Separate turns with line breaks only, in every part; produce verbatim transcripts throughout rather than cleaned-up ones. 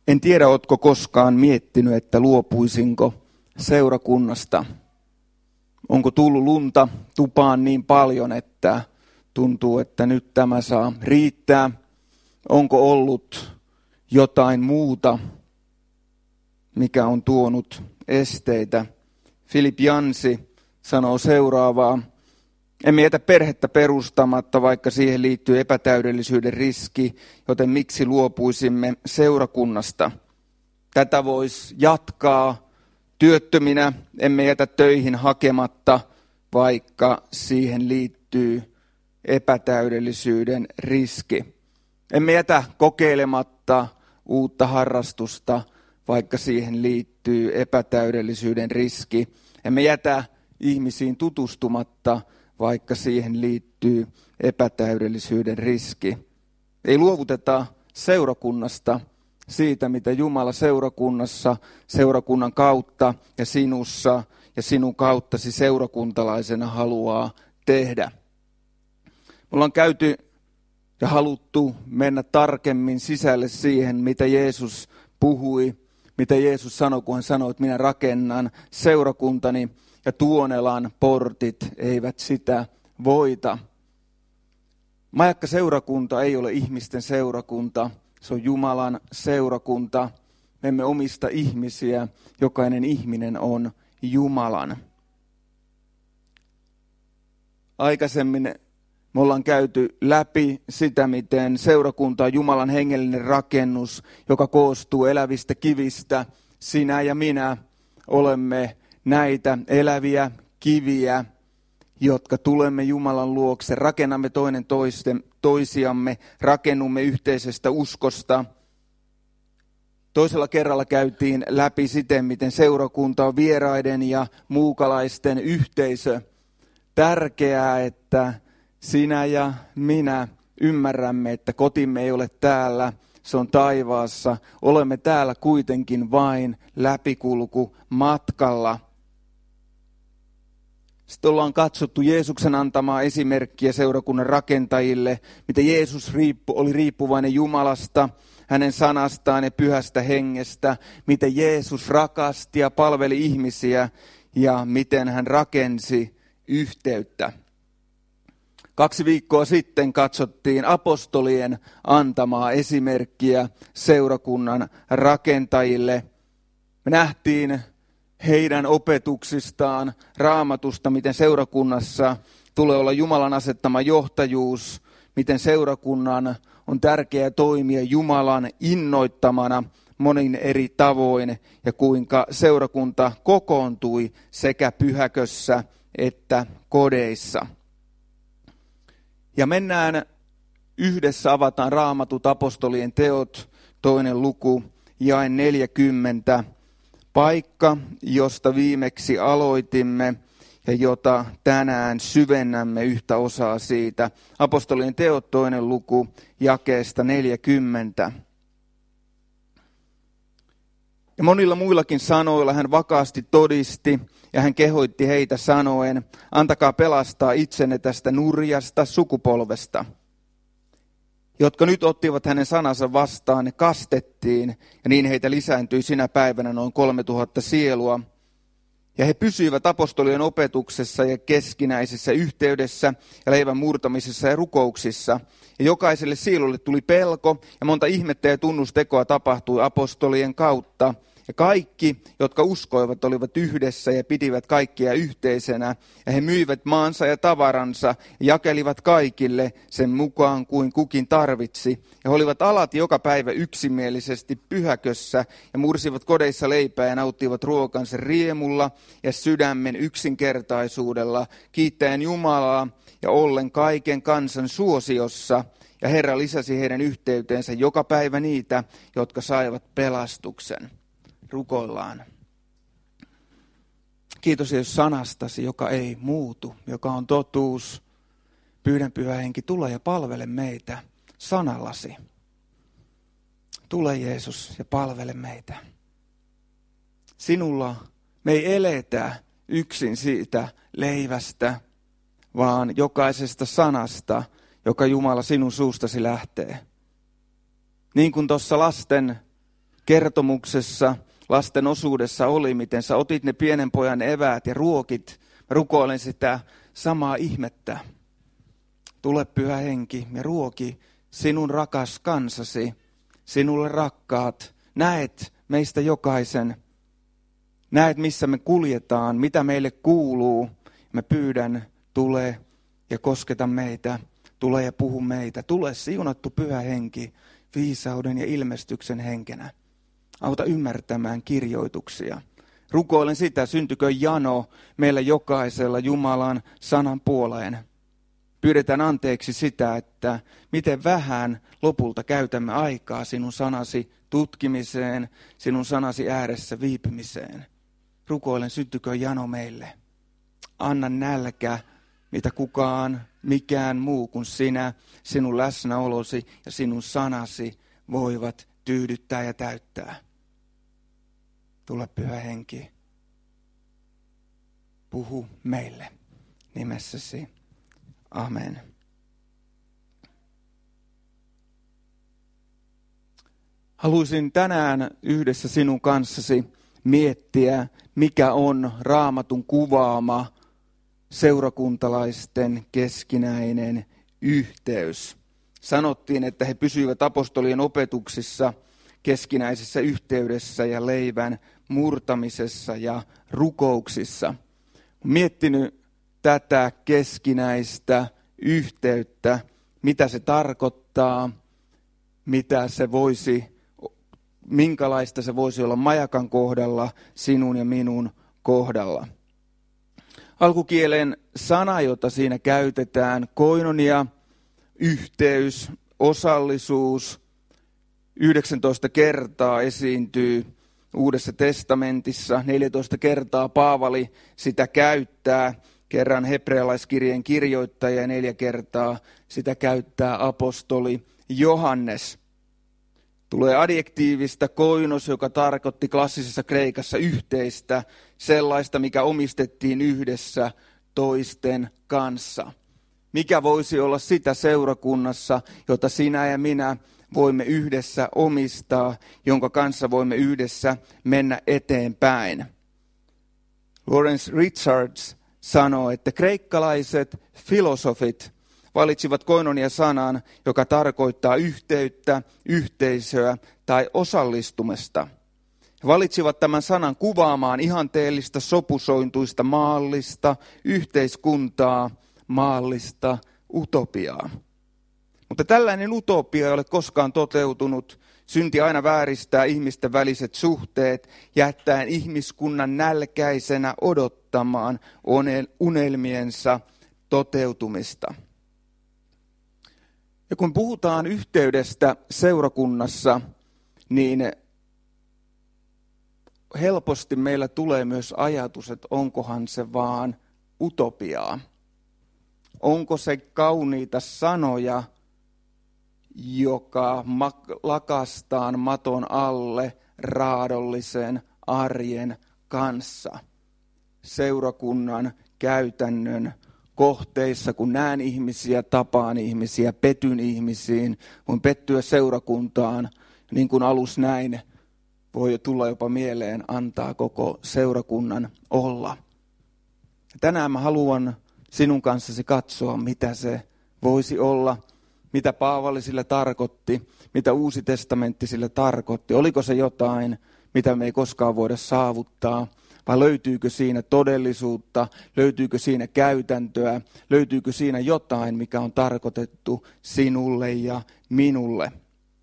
En tiedä, ootko koskaan miettinyt, että luopuisinko seurakunnasta. Onko tullut lunta tupaan niin paljon, että tuntuu, että nyt tämä saa riittää? Onko ollut jotain muuta, mikä on tuonut esteitä? Philip Yancey sanoo seuraavaa. Emme jätä perhettä perustamatta, vaikka siihen liittyy epätäydellisyyden riski, joten miksi luopuisimme seurakunnasta? Tätä voisi jatkaa työttöminä, emme jätä töihin hakematta, vaikka siihen liittyy epätäydellisyyden riski. Emme jätä kokeilematta uutta harrastusta, vaikka siihen liittyy epätäydellisyyden riski. Emme jätä ihmisiin tutustumatta, vaikka siihen liittyy epätäydellisyyden riski. Ei luovuteta seurakunnasta siitä, mitä Jumala seurakunnassa, seurakunnan kautta ja sinussa ja sinun kauttasi seurakuntalaisena haluaa tehdä. Me ollaan käyty ja haluttu mennä tarkemmin sisälle siihen, mitä Jeesus puhui, mitä Jeesus sanoi, kun hän sanoi, että minä rakennan seurakuntani ja Tuonelan portit eivät sitä voita. Majakka-seurakunta ei ole ihmisten seurakunta, se on Jumalan seurakunta. Me emme omista ihmisiä, jokainen ihminen on Jumalan. Aikaisemmin me ollaan käyty läpi sitä, miten seurakunta on Jumalan hengellinen rakennus, joka koostuu elävistä kivistä. Sinä ja minä olemme näitä eläviä kiviä, jotka tulemme Jumalan luokse. Rakennamme toinen toisten, toisiamme, rakennumme yhteisestä uskosta. Toisella kerralla käytiin läpi siten, miten seurakunta on vieraiden ja muukalaisten yhteisö. Tärkeää, että sinä ja minä ymmärrämme, että kotimme ei ole täällä, se on taivaassa. Olemme täällä kuitenkin vain läpikulku matkalla. Sitten ollaan katsottu Jeesuksen antamaa esimerkkiä seurakunnan rakentajille, miten Jeesus riippu, oli riippuvainen Jumalasta, hänen sanastaan ja pyhästä hengestä, miten Jeesus rakasti ja palveli ihmisiä ja miten hän rakensi yhteyttä. Kaksi viikkoa sitten katsottiin apostolien antamaa esimerkkiä seurakunnan rakentajille. Me nähtiin heidän opetuksistaan, Raamatusta, miten seurakunnassa tulee olla Jumalan asettama johtajuus, miten seurakunnan on tärkeää toimia Jumalan innoittamana monin eri tavoin ja kuinka seurakunta kokoontui sekä pyhäkössä että kodeissa. Ja mennään yhdessä, avataan Raamatut, apostolien teot, toinen luku, jae neljäkymmentä. Paikka, josta viimeksi aloitimme ja jota tänään syvennämme yhtä osaa siitä. Apostolien teot, toinen luku, jakeesta neljäkymmentä. Ja monilla muillakin sanoilla hän vakaasti todisti ja hän kehoitti heitä sanoen, antakaa pelastaa itsenne tästä nurjasta sukupolvesta. Jotka nyt ottivat hänen sanansa vastaan, ne kastettiin, ja niin heitä lisääntyi sinä päivänä noin kolme tuhatta sielua. Ja he pysyivät apostolien opetuksessa ja keskinäisessä yhteydessä ja leivän murtamisessa ja rukouksissa. Ja jokaiselle sielulle tuli pelko, ja monta ihmettä ja tunnustekoa tapahtui apostolien kautta. Ja kaikki, jotka uskoivat, olivat yhdessä ja pitivät kaikkia yhteisenä. Ja he myivät maansa ja tavaransa ja jakelivat kaikille sen mukaan kuin kukin tarvitsi. Ja he olivat alati joka päivä yksimielisesti pyhäkössä ja mursivat kodeissa leipää ja nauttivat ruokansa riemulla ja sydämen yksinkertaisuudella, kiittäen Jumalaa ja ollen kaiken kansan suosiossa. Ja Herra lisäsi heidän yhteyteensä joka päivä niitä, jotka saivat pelastuksen. Rukoillaan. Kiitos Jeesus sanastasi, joka ei muutu, joka on totuus. Pyydän Pyhä Henki, tule ja palvele meitä sanallasi. Tule Jeesus ja palvele meitä. Sinulla me ei eletä yksin siitä leivästä, vaan jokaisesta sanasta, joka Jumala sinun suustasi lähtee. Niin kuin tuossa lasten kertomuksessa, lasten osuudessa oli, miten sä otit ne pienen pojan eväät ja ruokit. Mä rukoilen sitä samaa ihmettä. Tule Pyhä Henki ja ruoki sinun rakas kansasi, sinulle rakkaat. Näet meistä jokaisen. Näet, missä me kuljetaan, mitä meille kuuluu. Mä pyydän, tule ja kosketa meitä. Tule ja puhu meitä. Tule siunattu Pyhä Henki viisauden ja ilmestyksen henkenä. Auta ymmärtämään kirjoituksia. Rukoilen sitä, syntykö jano meillä jokaisella Jumalan sanan puoleen. Pyydetään anteeksi sitä, että miten vähän lopulta käytämme aikaa sinun sanasi tutkimiseen, sinun sanasi ääressä viipymiseen. Rukoilen, syntykö jano meille. Anna nälkä, mitä kukaan, mikään muu kuin sinä, sinun läsnäolosi ja sinun sanasi voivat tyydyttää ja täyttää. Tule Pyhä Henki, puhu meille nimessäsi. Amen. Haluaisin tänään yhdessä sinun kanssasi miettiä, mikä on Raamatun kuvaama seurakuntalaisten keskinäinen yhteys. Sanottiin, että he pysyivät apostolien opetuksissa, keskinäisessä yhteydessä ja leivän murtamisessa ja rukouksissa. Olen miettinyt tätä keskinäistä yhteyttä, mitä se tarkoittaa, mitä se voisi, minkälaista se voisi olla majakan kohdalla, sinun ja minun kohdalla. Alkukielen sana, jota siinä käytetään, koinonia, yhteys, osallisuus, yhdeksäntoista kertaa esiintyy Uudessa testamentissa, neljätoista kertaa Paavali sitä käyttää, kerran hebrealaiskirjeen kirjoittaja ja neljä kertaa sitä käyttää apostoli Johannes. Tulee adjektiivista koinos, joka tarkoitti klassisessa kreikassa yhteistä, sellaista, mikä omistettiin yhdessä toisten kanssa. Mikä voisi olla sitä seurakunnassa, jota sinä ja minä voimme yhdessä omistaa, jonka kanssa voimme yhdessä mennä eteenpäin. Lawrence Richards sanoo, että kreikkalaiset filosofit valitsivat koinonia-sanan, joka tarkoittaa yhteyttä, yhteisöä tai osallistumista. He valitsivat tämän sanan kuvaamaan ihanteellista, sopusointuista, maallista, yhteiskuntaa, maallista, utopiaa. Mutta tällainen utopia ei ole koskaan toteutunut. Synti aina vääristää ihmisten väliset suhteet, jättäen ihmiskunnan nälkäisenä odottamaan unelmiensa toteutumista. Ja kun puhutaan yhteydestä seurakunnassa, niin helposti meillä tulee myös ajatus, että onkohan se vaan utopiaa. Onko se kauniita sanoja, joka lakastaan maton alle raadollisen arjen kanssa. Seurakunnan käytännön kohteissa, kun näen ihmisiä, tapaan ihmisiä, petyn ihmisiin, voin pettyä seurakuntaan, niin kuin alus näin, voi tulla jopa mieleen antaa koko seurakunnan olla. Tänään mä haluan sinun kanssasi katsoa, mitä se voisi olla, mitä Paavali sillä tarkoitti, mitä Uusi testamentti sillä tarkoitti. Oliko se jotain, mitä me ei koskaan voida saavuttaa, vai löytyykö siinä todellisuutta, löytyykö siinä käytäntöä, löytyykö siinä jotain, mikä on tarkoitettu sinulle ja minulle.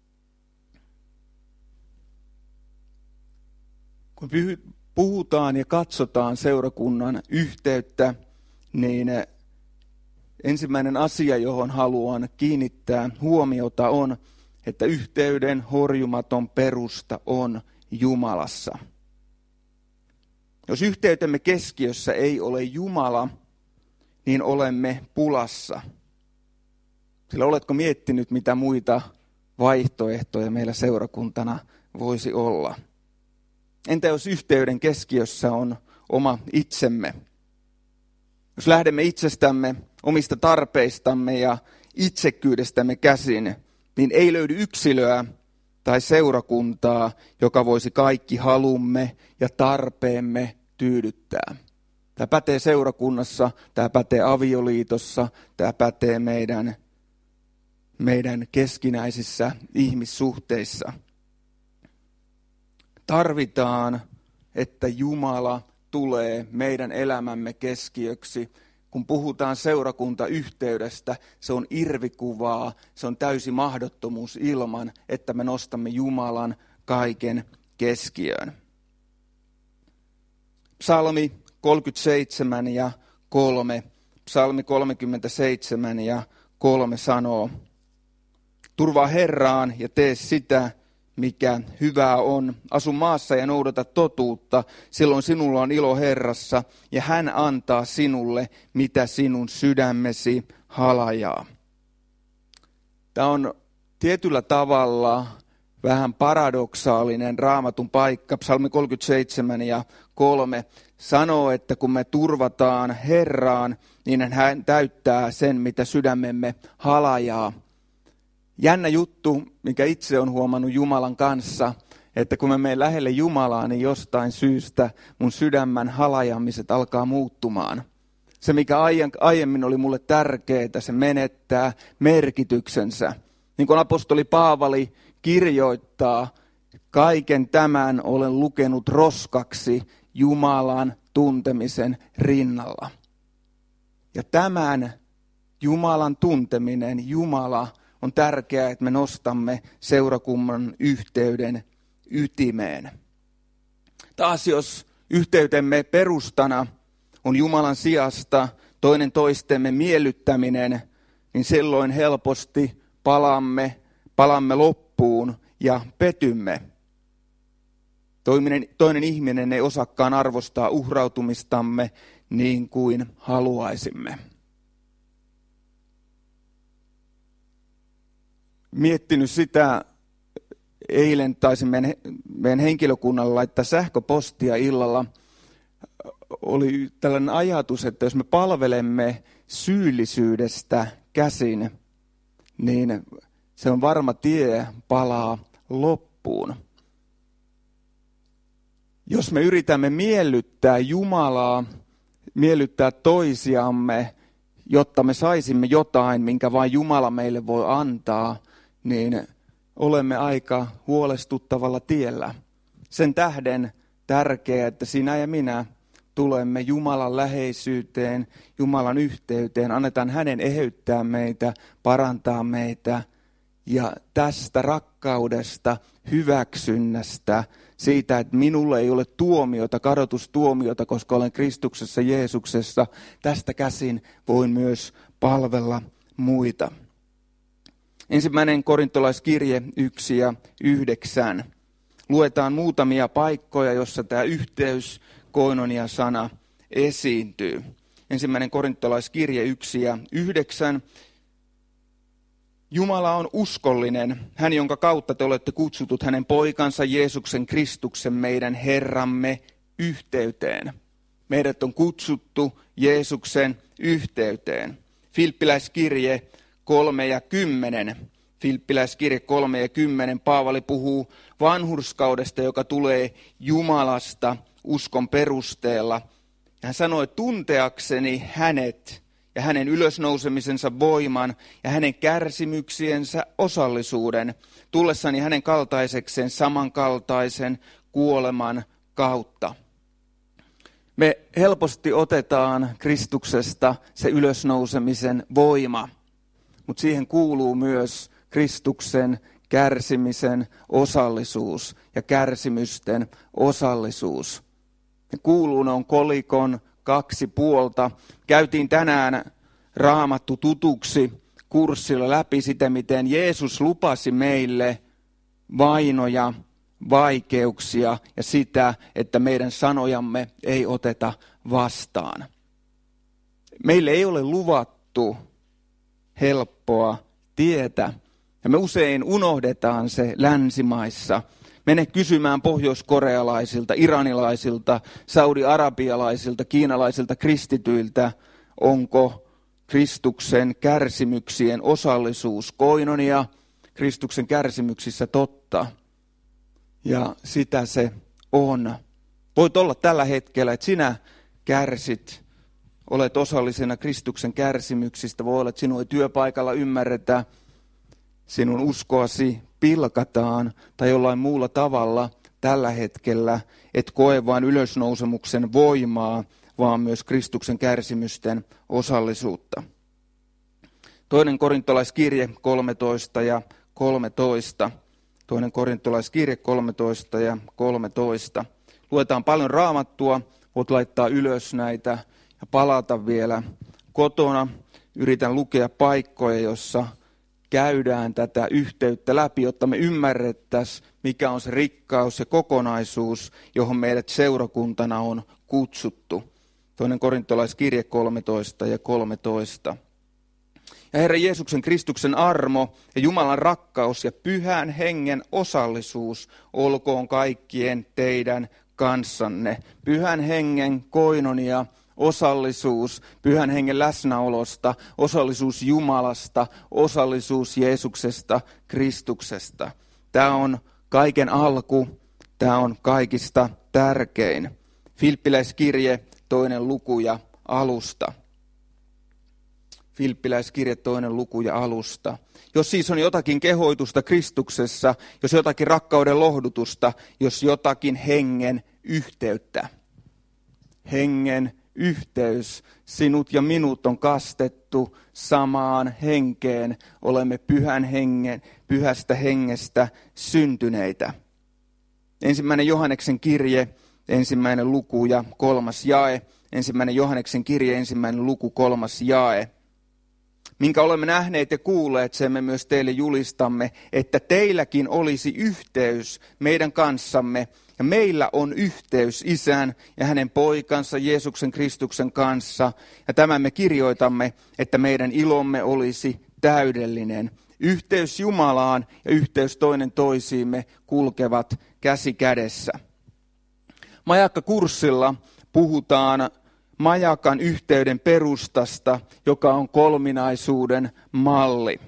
Kun puhutaan ja katsotaan seurakunnan yhteyttä, niin ensimmäinen asia, johon haluan kiinnittää huomiota on, että yhteyden horjumaton perusta on Jumalassa. Jos yhteytemme keskiössä ei ole Jumala, niin olemme pulassa. Sillä oletko miettinyt, mitä muita vaihtoehtoja meillä seurakuntana voisi olla? Entä jos yhteyden keskiössä on oma itsemme? Jos lähdemme itsestämme, omista tarpeistamme ja itsekkyydestämme käsin, niin ei löydy yksilöä tai seurakuntaa, joka voisi kaikki halumme ja tarpeemme tyydyttää. Tämä pätee seurakunnassa, tämä pätee avioliitossa, tämä pätee meidän, meidän keskinäisissä ihmissuhteissa. Tarvitaan, että Jumala tulee meidän elämämme keskiöksi. Kun puhutaan seurakuntayhteydestä, se on irvikuvaa, se on täysi mahdottomuus ilman, että me nostamme Jumalan kaiken keskiöön. Psalmi kolmekymmentäseitsemän ja kolme, psalmi kolmekymmentäseitsemän ja kolme sanoo, turvaa Herraan ja tee sitä, mikä hyvää on. Asu maassa ja noudata totuutta, silloin sinulla on ilo Herrassa ja hän antaa sinulle, mitä sinun sydämesi halajaa. Tämä on tietyllä tavalla vähän paradoksaalinen Raamatun paikka. Psalmi kolmekymmentäseitsemän ja kolme sanoo, että kun me turvataan Herraan, niin hän täyttää sen, mitä sydämemme halajaa. Jännä juttu, mikä itse on huomannut Jumalan kanssa, että kun mä menen lähelle Jumalaa, niin jostain syystä mun sydämän halajamiset alkaa muuttumaan. Se, mikä aiemmin oli mulle tärkeää, se menettää merkityksensä. Niin kuin apostoli Paavali kirjoittaa, kaiken tämän olen lukenut roskaksi Jumalan tuntemisen rinnalla. Ja tämän Jumalan tunteminen, Jumala, on tärkeää, että me nostamme seurakunnan yhteyden ytimeen. Taas jos yhteytemme perustana on Jumalan sijasta toinen toistemme miellyttäminen, niin silloin helposti palamme, palamme loppuun ja petymme. Toinen, toinen ihminen ei osaakaan arvostaa uhrautumistamme niin kuin haluaisimme. Miettinyt sitä, eilen taisin meidän, meidän henkilökunnalle laittaa sähköpostia illalla. Oli tällainen ajatus, että jos me palvelemme syyllisyydestä käsin, niin se on varma tie palaa loppuun. Jos me yritämme miellyttää Jumalaa, miellyttää toisiamme, jotta me saisimme jotain, minkä vain Jumala meille voi antaa, niin olemme aika huolestuttavalla tiellä. Sen tähden tärkeää, että sinä ja minä tulemme Jumalan läheisyyteen, Jumalan yhteyteen, annetaan hänen eheyttää meitä, parantaa meitä. Ja tästä rakkaudesta, hyväksynnästä, siitä, että minulle ei ole tuomiota, kadotustuomiota, koska olen Kristuksessa Jeesuksessa, tästä käsin voin myös palvella muita. Ensimmäinen korintolaiskirje yksi ja yhdeksän. Luetaan muutamia paikkoja, jossa tämä yhteys, koinonia-sana esiintyy. Ensimmäinen korintolaiskirje yksi ja yhdeksän. Jumala on uskollinen, hän jonka kautta te olette kutsutut hänen poikansa Jeesuksen Kristuksen meidän Herramme yhteyteen. Meidät on kutsuttu Jeesuksen yhteyteen. Filippiläiskirje kolme ja kymmenen. Filippiläiskirje kolme ja kymmenen. Paavali puhuu vanhurskaudesta, joka tulee Jumalasta uskon perusteella. Hän sanoi, tunteakseni hänet ja hänen ylösnousemisensa voiman ja hänen kärsimyksiensä osallisuuden, tullessani hänen kaltaisekseen samankaltaisen kuoleman kautta. Me helposti otetaan Kristuksesta se ylösnousemisen voima, mutta siihen kuuluu myös Kristuksen kärsimisen osallisuus ja kärsimysten osallisuus. Ne kuuluu, ne on kolikon kaksi puolta. Käytiin tänään Raamattu tutuksi kurssilla läpi sitä, miten Jeesus lupasi meille vainoja, vaikeuksia ja sitä, että meidän sanojamme ei oteta vastaan. Meille ei ole luvattu helppoa tietä ja me usein unohdetaan se länsimaissa. Mene kysymään pohjoiskorealaisilta, iranilaisilta, saudi-arabialaisilta, kiinalaisilta kristityiltä, onko Kristuksen kärsimyksien osallisuus koinonia Kristuksen kärsimyksissä totta. totta. Ja sitä se on. Voit olla tällä hetkellä, että sinä kärsit, olet osallisena Kristuksen kärsimyksistä. Voi olla, että sinua ei työpaikalla ymmärretä, sinun uskoasi pilkataan tai jollain muulla tavalla tällä hetkellä, et koe vain ylösnousemuksen voimaa, vaan myös Kristuksen kärsimysten osallisuutta. Toinen korintolaiskirje kolmetoista ja kolmetoista. Toinen korintolaiskirje kolmetoista ja kolmetoista. Luetaan paljon Raamattua, voit laittaa ylös näitä ja palata vielä kotona. Yritän lukea paikkoja, jossa käydään tätä yhteyttä läpi, jotta me ymmärrettäisiin, mikä on se rikkaus ja kokonaisuus, johon meidät seurakuntana on kutsuttu. Toinen korintolaiskirje kolmetoista ja kolmetoista. Ja Herra Jeesuksen Kristuksen armo ja Jumalan rakkaus ja pyhän hengen osallisuus olkoon kaikkien teidän kanssanne. Pyhän hengen koinonia, osallisuus, pyhän hengen läsnäolosta, osallisuus Jumalasta, osallisuus Jeesuksesta, Kristuksesta. Tämä on kaiken alku, tämä on kaikista tärkein. Filippiläiskirje, toinen luku ja alusta. Filippiläiskirje, toinen luku ja alusta. Jos siis on jotakin kehoitusta Kristuksessa, jos jotakin rakkauden lohdutusta, jos jotakin hengen yhteyttä. Hengen yhteys, sinut ja minut on kastettu samaan henkeen, olemme pyhän hengen, pyhästä hengestä syntyneitä. Ensimmäinen Johanneksen kirje, ensimmäinen luku ja kolmas jae. Ensimmäinen Johanneksen kirje, ensimmäinen luku, kolmas jae. Minkä olemme nähneet ja kuulleet, sen me myös teille julistamme, että teilläkin olisi yhteys meidän kanssamme, ja meillä on yhteys Isän ja hänen poikansa Jeesuksen Kristuksen kanssa. Ja tämän me kirjoitamme, että meidän ilomme olisi täydellinen. Yhteys Jumalaan ja yhteys toinen toisiimme kulkevat käsi kädessä. Majakkakurssilla puhutaan majakan yhteyden perustasta, joka on kolminaisuuden malli.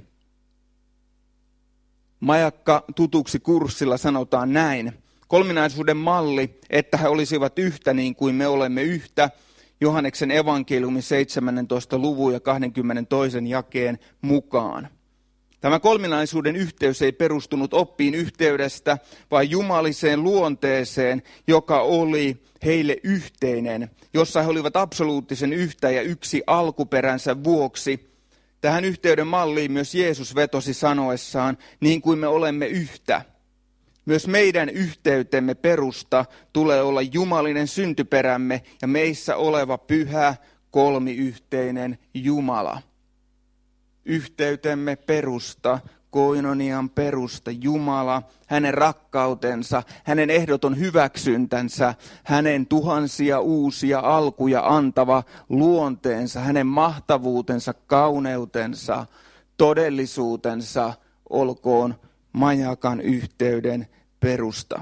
Majakka tutuksi kurssilla sanotaan näin. Kolminaisuuden malli, että he olisivat yhtä niin kuin me olemme yhtä, Johanneksen evankeliumin seitsemännentoista luvun ja kaksikymmentätoisen jakeen mukaan. Tämä kolminaisuuden yhteys ei perustunut oppiin yhteydestä, vaan jumaliseen luonteeseen, joka oli heille yhteinen, jossa he olivat absoluuttisen yhtä ja yksi alkuperänsä vuoksi. Tähän yhteyden malliin myös Jeesus vetosi sanoessaan, niin kuin me olemme yhtä. Myös meidän yhteytemme perusta tulee olla jumalinen syntyperämme ja meissä oleva pyhä kolmiyhteinen Jumala. Yhteytemme perusta, koinonian perusta, Jumala, hänen rakkautensa, hänen ehdoton hyväksyntänsä, hänen tuhansia uusia alkuja antava luonteensa, hänen mahtavuutensa, kauneutensa, todellisuutensa olkoon majakan yhteyden perusta.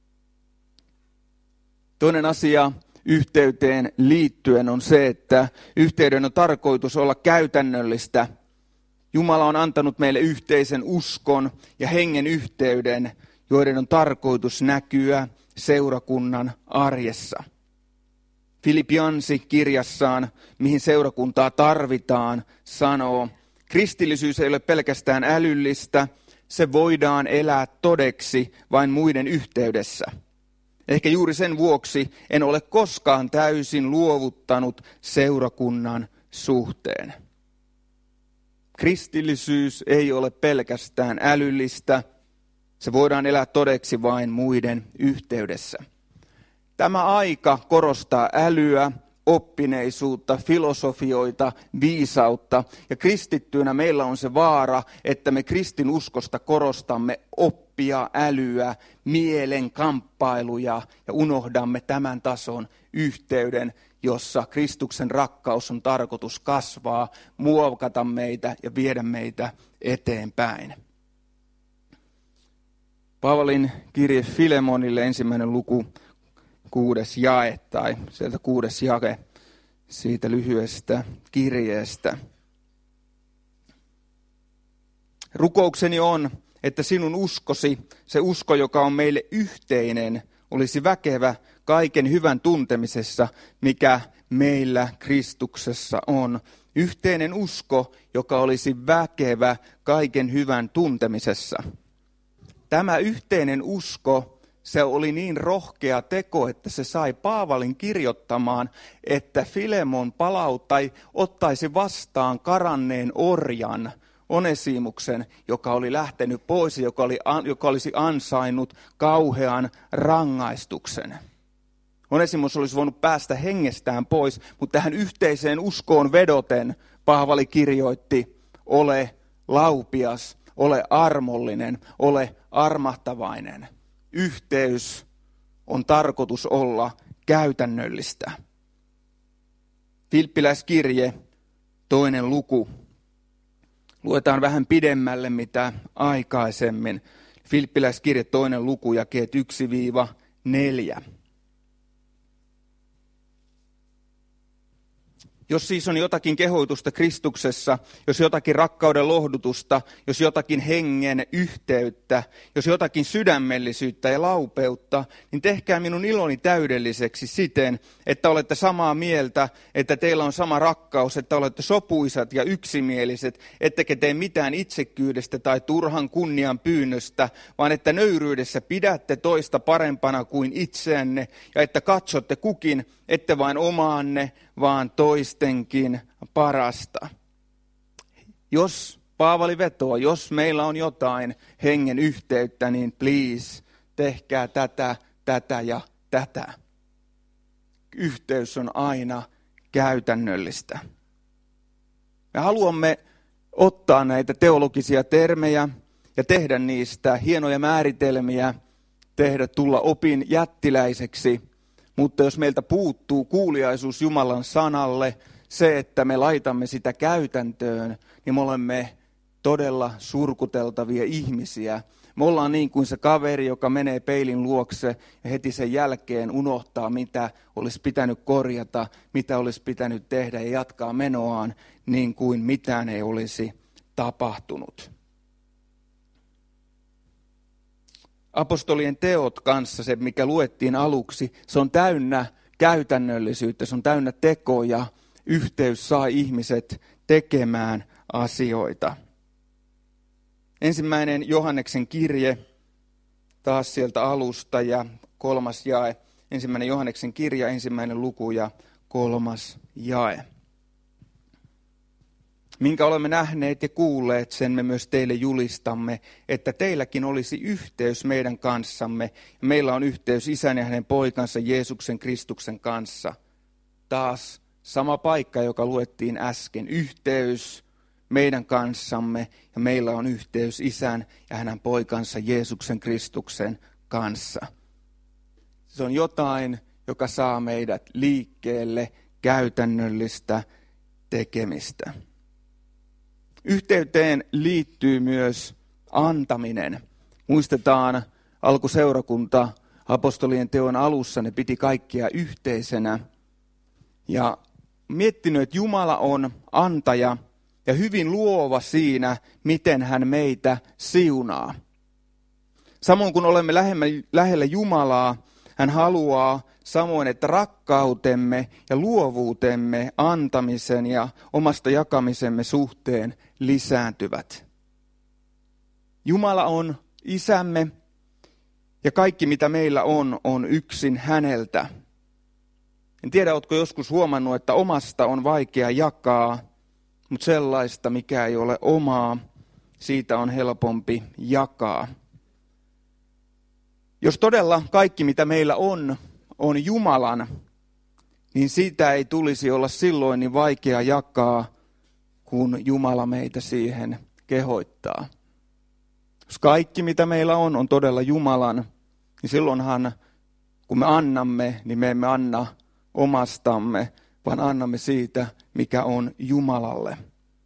Toinen asia yhteyteen liittyen on se, että yhteyden on tarkoitus olla käytännöllistä. Jumala on antanut meille yhteisen uskon ja hengen yhteyden, joiden on tarkoitus näkyä seurakunnan arjessa. Filippiansi kirjassaan, mihin seurakuntaa tarvitaan, sanoo, kristillisyys ei ole pelkästään älyllistä, se voidaan elää todeksi vain muiden yhteydessä. Ehkä juuri sen vuoksi en ole koskaan täysin luovuttanut seurakunnan suhteen. Kristillisyys ei ole pelkästään älyllistä, se voidaan elää todeksi vain muiden yhteydessä. Tämä aika korostaa älyä, oppineisuutta, filosofioita, viisautta ja kristittyinä meillä on se vaara, että me kristinuskosta korostamme oppia, älyä, mielen kamppailuja ja unohdamme tämän tason yhteyden, jossa Kristuksen rakkaus on tarkoitus kasvaa, muokata meitä ja viedä meitä eteenpäin. Paavalin kirje Filemonille ensimmäinen luku, kuudes jae tai sieltä kuudes jae siitä lyhyestä kirjeestä. Rukoukseni on, että sinun uskosi, se usko, joka on meille yhteinen, olisi väkevä kaiken hyvän tuntemisessa, mikä meillä Kristuksessa on. Yhteinen usko, joka olisi väkevä kaiken hyvän tuntemisessa. Tämä yhteinen usko, se oli niin rohkea teko, että se sai Paavalin kirjoittamaan, että Filemon palautai, ottaisi vastaan karanneen orjan, Onesimuksen, joka oli lähtenyt pois ja joka, oli, joka olisi ansainnut kauhean rangaistuksen. Onesimus olisi voinut päästä hengestään pois, mutta tähän yhteiseen uskoon vedoten Paavali kirjoitti, ole laupias, ole armollinen, ole armahtavainen. Yhteys on tarkoitus olla käytännöllistä. Filippiläiskirje, toinen luku. Luetaan vähän pidemmälle mitä aikaisemmin. Filippiläiskirje, toinen luku, jakeet yksi neljä. Jos siis on jotakin kehoitusta Kristuksessa, jos jotakin rakkauden lohdutusta, jos jotakin hengen yhteyttä, jos jotakin sydämellisyyttä ja laupeutta, niin tehkää minun iloni täydelliseksi siten, että olette samaa mieltä, että teillä on sama rakkaus, että olette sopuisat ja yksimieliset, ettekä tee mitään itsekkyydestä tai turhan kunnian pyynnöstä, vaan että nöyryydessä pidätte toista parempana kuin itseänne ja että katsotte kukin, ette vain omaanne, vaan toistenkin parasta. Jos Paavali vetoo, jos meillä on jotain hengen yhteyttä, niin please, tehkää tätä, tätä ja tätä. Yhteys on aina käytännöllistä. Me haluamme ottaa näitä teologisia termejä ja tehdä niistä hienoja määritelmiä, tehdä tulla opin jättiläiseksi. Mutta jos meiltä puuttuu kuuliaisuus Jumalan sanalle, se, että me laitamme sitä käytäntöön, niin me olemme todella surkuteltavia ihmisiä. Me ollaan niin kuin se kaveri, joka menee peilin luokse ja heti sen jälkeen unohtaa, mitä olisi pitänyt korjata, mitä olisi pitänyt tehdä ja jatkaa menoaan niin kuin mitään ei olisi tapahtunut. Apostolien teot kanssa, se mikä luettiin aluksi, se on täynnä käytännöllisyyttä, se on täynnä tekoja. Yhteys saa ihmiset tekemään asioita. Ensimmäinen Johanneksen kirje, taas sieltä alusta ja kolmas jae. Ensimmäinen Johanneksen kirja, ensimmäinen luku ja kolmas jae. Minkä olemme nähneet ja kuulleet, sen me myös teille julistamme, että teilläkin olisi yhteys meidän kanssamme. Meillä on yhteys Isän ja hänen poikansa Jeesuksen Kristuksen kanssa. Taas sama paikka, joka luettiin äsken. Yhteys meidän kanssamme ja meillä on yhteys Isän ja hänen poikansa Jeesuksen Kristuksen kanssa. Se on jotain, joka saa meidät liikkeelle, käytännöllistä tekemistä. Yhteyteen liittyy myös antaminen. Muistetaan alkuseurakunta apostolien teon alussa, ne piti kaikkia yhteisenä. Ja miettinyt, että Jumala on antaja ja hyvin luova siinä, miten hän meitä siunaa. Samoin kun olemme lähellä Jumalaa, hän haluaa samoin, että rakkautemme ja luovuutemme, antamisen ja omasta jakamisemme suhteen lisääntyvät. Jumala on isämme ja kaikki mitä meillä on, on yksin häneltä. En tiedä, oletko joskus huomannut, että omasta on vaikea jakaa, mutta sellaista, mikä ei ole omaa, siitä on helpompi jakaa. Jos todella kaikki mitä meillä on, on Jumalan, niin siitä ei tulisi olla silloin niin vaikea jakaa, kun Jumala meitä siihen kehoittaa. Jos kaikki mitä meillä on, on todella Jumalan, niin silloinhan kun me annamme, niin me emme anna omastamme, vaan annamme siitä, mikä on Jumalalle.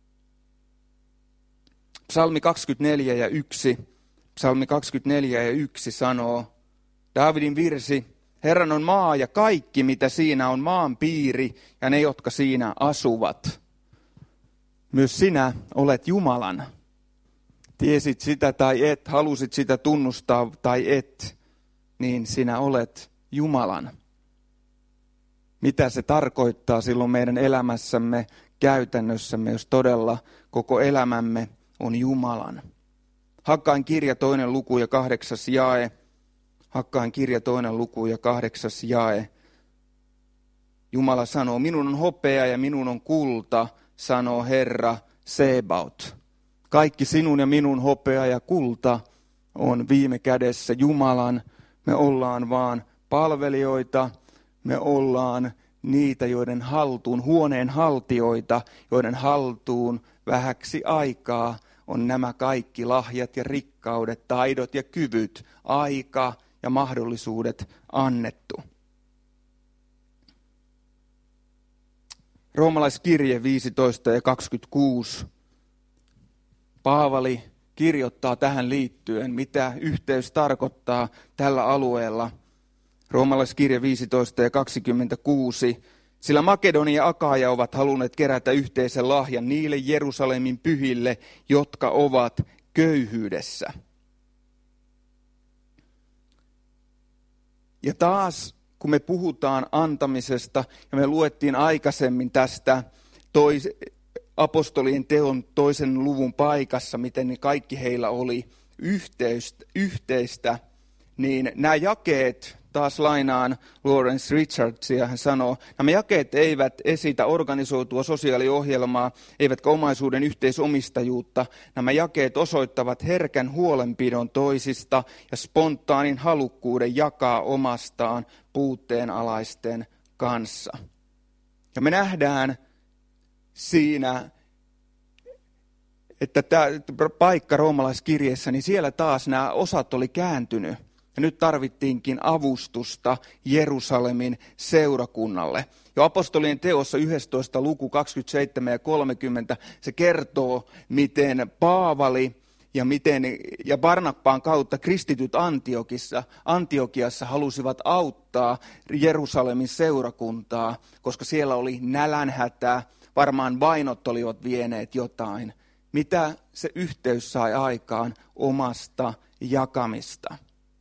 Psalmi kaksikymmentäneljä ja yksi, Psalmi kaksikymmentäneljä ja yksi sanoo, Daavidin virsi, Herran on maa ja kaikki, mitä siinä on, maan piiri ja ne, jotka siinä asuvat. Myös sinä olet Jumalan. tiesit sitä tai et, halusit sitä tunnustaa tai et, niin sinä olet Jumalan. Mitä se tarkoittaa silloin meidän elämässämme, käytännössämme, jos todella koko elämämme on Jumalan? Hakkain kirja toinen luku ja kahdeksas jae. Hakkain kirja toinen luku ja kahdeksas jae. Jumala sanoo, minun on hopea ja minun on kulta, sanoo Herra Sebaot. Kaikki sinun ja minun hopea ja kulta on viime kädessä Jumalan. Me ollaan vaan palvelijoita, me ollaan niitä, joiden haltuun, huoneen haltijoita, joiden haltuun vähäksi aikaa on nämä kaikki lahjat ja rikkaudet, taidot ja kyvyt, aika ja mahdollisuudet annettu. Roomalaiskirje viisitoista ja kaksikymmentäkuusi. Paavali kirjoittaa tähän liittyen, mitä yhteys tarkoittaa tällä alueella. Roomalaiskirje viisitoista ja kaksikymmentäkuusi. Sillä Makedonia ja Akaja ovat halunneet kerätä yhteisen lahjan niille Jerusalemin pyhille, jotka ovat köyhyydessä. Ja taas, kun me puhutaan antamisesta, ja me luettiin aikaisemmin tästä tois, apostolien teon toisen luvun paikassa, miten kaikki heillä oli yhteistä, yhteistä, niin nämä jakeet, taas lainaan Lawrence Richardsia, hän sanoo, nämä jakeet eivät esitä organisoitua sosiaaliohjelmaa, eivätkä omaisuuden yhteisomistajuutta. Nämä jakeet osoittavat herkän huolenpidon toisista ja spontaanin halukkuuden jakaa omastaan puutteenalaisten kanssa. Ja me nähdään siinä, että tämä paikka roomalaiskirjeessä, niin siellä taas nämä osat oli kääntynyt. Ja nyt tarvittiinkin avustusta Jerusalemin seurakunnalle. Jo apostolien teossa yhdestoista luku kaksikymmentäseitsemän ja kolmekymmentä se kertoo, miten Paavali ja, miten, ja Barnabbaan kautta kristityt Antiokissa, Antiokiassa halusivat auttaa Jerusalemin seurakuntaa, koska siellä oli nälänhätä, varmaan vainot olivat vieneet jotain. Mitä se yhteys sai aikaan? Omasta jakamista.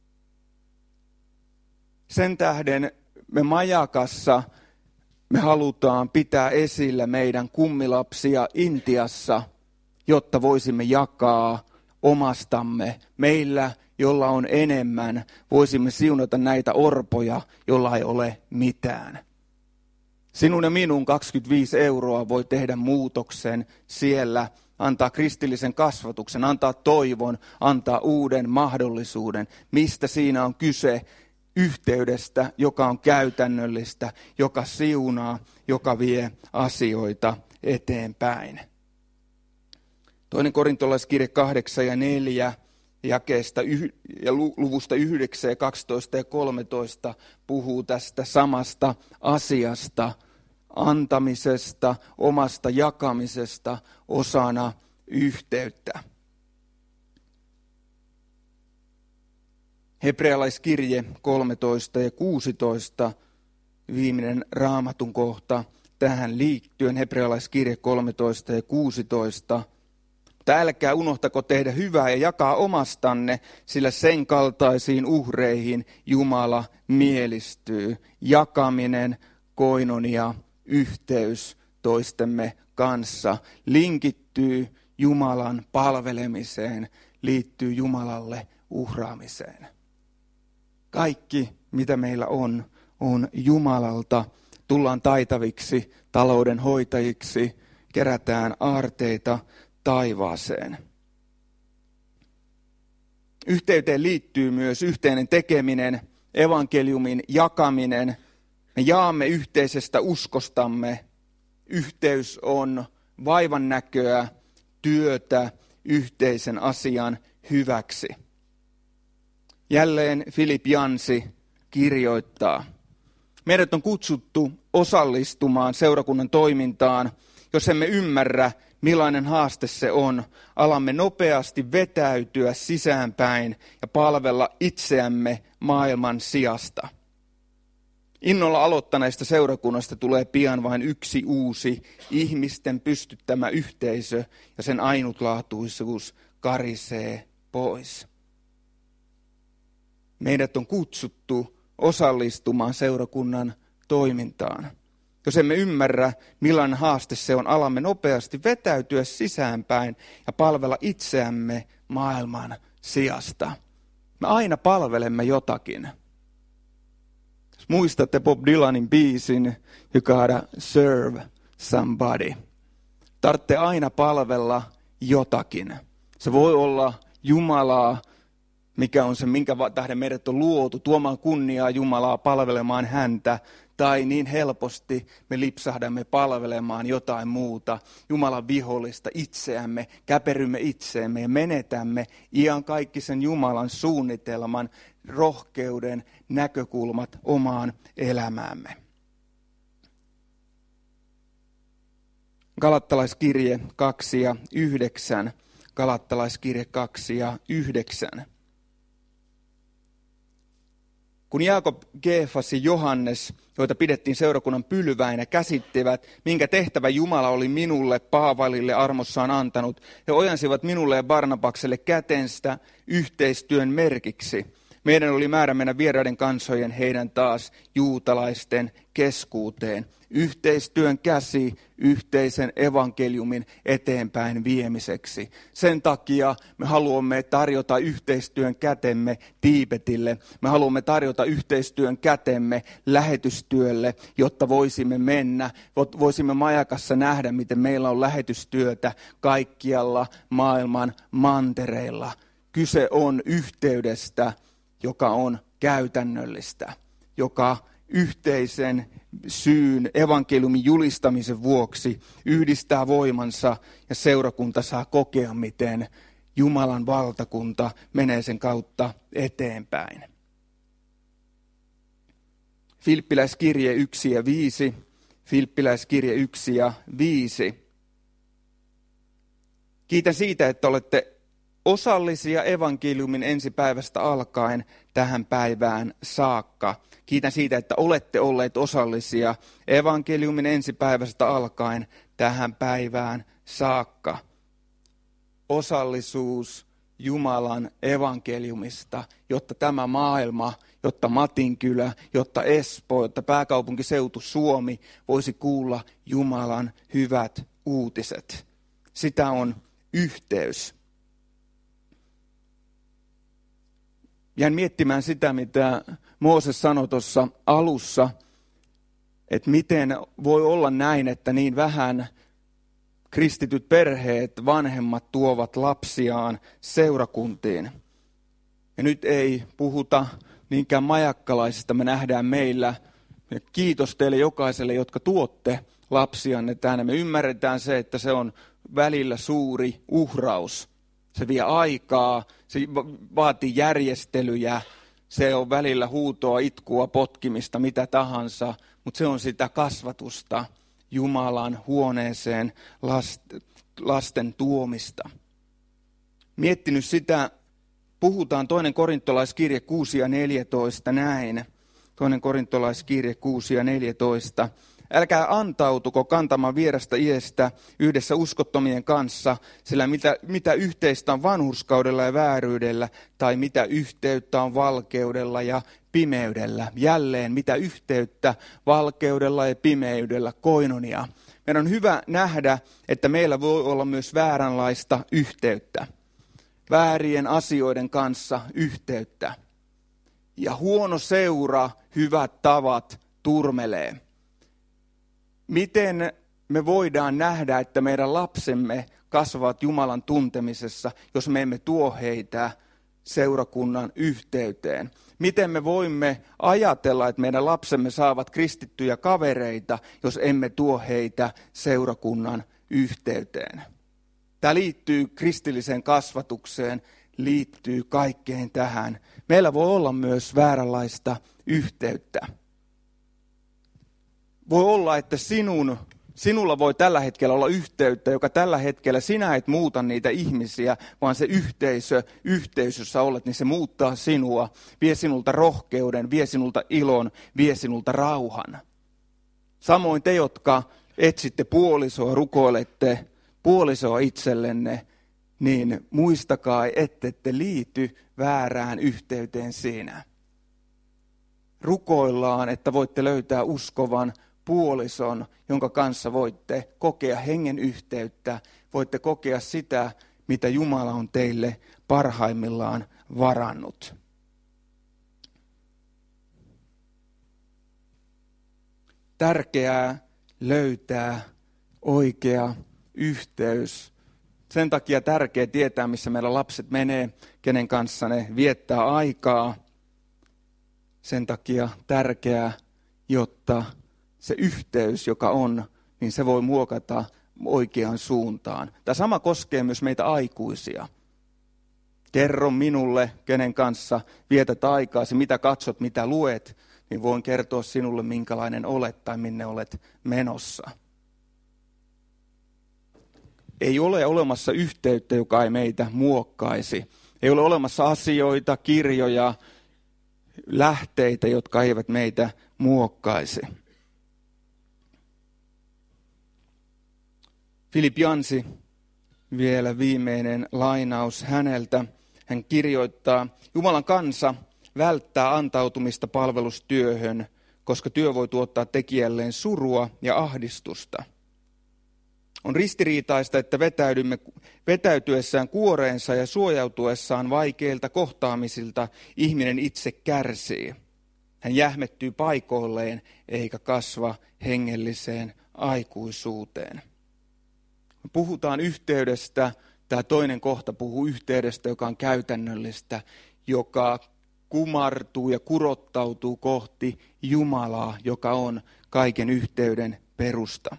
Sen tähden me Majakassa me halutaan pitää esillä meidän kummilapsia Intiassa, jotta voisimme jakaa omastamme. Meillä, jolla on enemmän, voisimme siunata näitä orpoja, jolla ei ole mitään. Sinun ja minun kaksikymmentäviisi euroa voi tehdä muutoksen siellä, antaa kristillisen kasvatuksen, antaa toivon, antaa uuden mahdollisuuden. Mistä siinä on kyse? Yhteydestä, joka on käytännöllistä, joka siunaa, joka vie asioita eteenpäin. Toinen korintolaiskirje kahdeksan ja neljä jakeesta ja luvusta yhdeksän ja kaksitoista ja kolmetoista puhuu tästä samasta asiasta, antamisesta, omasta jakamisesta osana yhteyttä. Hebrealaiskirje kolmetoista ja kuusitoista, viimeinen raamatun kohta tähän liittyen, hebrealaiskirje kolmetoista ja kuusitoista. Mutta älkää unohtako tehdä hyvää ja jakaa omastanne, sillä sen kaltaisiin uhreihin Jumala mielistyy. Jakaminen, koinonia, yhteys toistemme kanssa linkittyy Jumalan palvelemiseen, liittyy Jumalalle uhraamiseen. Kaikki, mitä meillä on, on Jumalalta. Tullaan taitaviksi talouden hoitajiksi, kerätään aarteita taivaaseen. Yhteyteen liittyy myös yhteinen tekeminen, evankeliumin jakaminen. Me jaamme yhteisestä uskostamme. Yhteys on vaivan näköä, työtä yhteisen asian hyväksi. Jälleen Philip Jansi kirjoittaa, meidät on kutsuttu osallistumaan seurakunnan toimintaan. Jos emme ymmärrä, millainen haaste se on, alamme nopeasti vetäytyä sisäänpäin ja palvella itseämme maailman sijasta. Innolla aloittaneesta seurakunnasta tulee pian vain yksi uusi ihmisten pystyttämä yhteisö ja sen ainutlaatuisuus karisee pois. Meidät on kutsuttu osallistumaan seurakunnan toimintaan. Jos emme ymmärrä, millainen haaste se on, alamme nopeasti vetäytyä sisäänpäin ja palvella itseämme maailman sijasta. Me aina palvelemme jotakin. Jos muistatte Bob Dylanin biisin, you gotta serve somebody. Tarvitsee aina palvella jotakin. Se voi olla Jumalaa, mikä on se, minkä tähden meidät on luotu, tuomaan kunniaa Jumalaa, palvelemaan häntä. Tai niin helposti me lipsahdamme palvelemaan jotain muuta, Jumalan vihollista, itseämme, käperymme itseemme ja menetämme iankaikkisen Jumalan suunnitelman, rohkeuden, näkökulmat omaan elämäämme. Galattalaiskirje kaksi ja yhdeksän. Galattalaiskirje kaksi ja yhdeksän. Kun Jaakob, Keefas ja Johannes, joita pidettiin seurakunnan pylväinä, käsittivät, minkä tehtävä Jumala oli minulle, Paavalille, armossaan antanut, he ojensivat minulle ja Barnabakselle kätensä yhteistyön merkiksi. Meidän oli määrä mennä vieraiden kansojen heidän taas juutalaisten keskuuteen. Yhteistyön käsi yhteisen evankeliumin eteenpäin viemiseksi. Sen takia me haluamme tarjota yhteistyön kätemme Tiibetille. Me haluamme tarjota yhteistyön kätemme lähetystyölle, jotta voisimme mennä, voisimme majakassa nähdä, miten meillä on lähetystyötä kaikkialla maailman mantereilla. Kyse on yhteydestä, joka on käytännöllistä, joka yhteisen syyn evankeliumin julistamisen vuoksi yhdistää voimansa ja seurakunta saa kokea, miten Jumalan valtakunta menee sen kautta eteenpäin. Filippiläiskirje yksi ja viisi. Filippiläiskirje yksi ja viisi. Kiitän siitä, että olette osallisia evankeliumin ensipäivästä alkaen tähän päivään saakka. Kiitän siitä, että olette olleet osallisia evankeliumin ensipäivästä alkaen tähän päivään saakka. Osallisuus Jumalan evankeliumista, jotta tämä maailma, jotta Matinkylä, jotta Espoo, jotta pääkaupunkiseutu Suomi voisi kuulla Jumalan hyvät uutiset. Sitä on yhteys. Jäin miettimään sitä, mitä Mooses sanoi tuossa alussa, että miten voi olla näin, että niin vähän kristityt perheet, vanhemmat tuovat lapsiaan seurakuntiin. Ja nyt ei puhuta niinkään majakkalaisista, me nähdään meillä. Ja kiitos teille jokaiselle, jotka tuotte lapsianne tänne. Me ymmärretään se, että se on välillä suuri uhraus. Se vie aikaa, se vaatii järjestelyjä, se on välillä huutoa, itkua, potkimista, mitä tahansa, mutta se on sitä kasvatusta Jumalan huoneeseen lasten tuomista. Miettinyt sitä, puhutaan toinen korintolaiskirje kuusi ja neljätoista näin. Toinen korintolaiskirje kuusi ja neljätoista. Älkää antautuko kantamaan vierasta iestä yhdessä uskottomien kanssa, sillä mitä, mitä yhteistä on vanhurskaudella ja vääryydellä, tai mitä yhteyttä on valkeudella ja pimeydellä. Jälleen, mitä yhteyttä valkeudella ja pimeydellä, koinonia. Meidän on hyvä nähdä, että meillä voi olla myös vääränlaista yhteyttä. Väärien asioiden kanssa yhteyttä. Ja huono seura, hyvät tavat turmelee. Miten me voidaan nähdä, että meidän lapsemme kasvavat Jumalan tuntemisessa, jos me emme tuo heitä seurakunnan yhteyteen? Miten me voimme ajatella, että meidän lapsemme saavat kristittyjä kavereita, jos emme tuo heitä seurakunnan yhteyteen? Tämä liittyy kristilliseen kasvatukseen, liittyy kaikkeen tähän. Meillä voi olla myös vääränlaista yhteyttä. Voi olla, että sinun, sinulla voi tällä hetkellä olla yhteyttä, joka tällä hetkellä sinä et muuta niitä ihmisiä, vaan se yhteisö, yhteisö, jossa olet, niin se muuttaa sinua, vie sinulta rohkeuden, vie sinulta ilon, vie sinulta rauhan. Samoin te, jotka etsitte puolisoa, rukoilette puolisoa itsellenne, niin muistakaa, ettette liity väärään yhteyteen siinä. Rukoillaan, että voitte löytää uskovan puolison, jonka kanssa voitte kokea hengen yhteyttä, voitte kokea sitä, mitä Jumala on teille parhaimmillaan varannut. Tärkeää löytää oikea yhteys. Sen takia tärkeää tietää, missä meillä lapset menee, kenen kanssa ne viettää aikaa. Sen takia tärkeää, jotta se yhteys, joka on, niin se voi muokata oikeaan suuntaan. Tämä sama koskee myös meitä aikuisia. Kerro minulle, kenen kanssa vietät aikaasi, mitä katsot, mitä luet, niin voin kertoa sinulle, minkälainen olet tai minne olet menossa. Ei ole olemassa yhteyttä, joka ei meitä muokkaisi. Ei ole olemassa asioita, kirjoja, lähteitä, jotka eivät meitä muokkaisi. Philip Yancey, vielä viimeinen lainaus häneltä. Hän kirjoittaa, Jumalan kansa välttää antautumista palvelustyöhön, koska työ voi tuottaa tekijälleen surua ja ahdistusta. On ristiriitaista, että vetäydymme, vetäytyessään kuoreensa ja suojautuessaan vaikeilta kohtaamisilta ihminen itse kärsii. Hän jähmettyy paikoilleen eikä kasva hengelliseen aikuisuuteen. Puhutaan yhteydestä, tämä toinen kohta puhuu yhteydestä, joka on käytännöllistä, joka kumartuu ja kurottautuu kohti Jumalaa, joka on kaiken yhteyden perusta.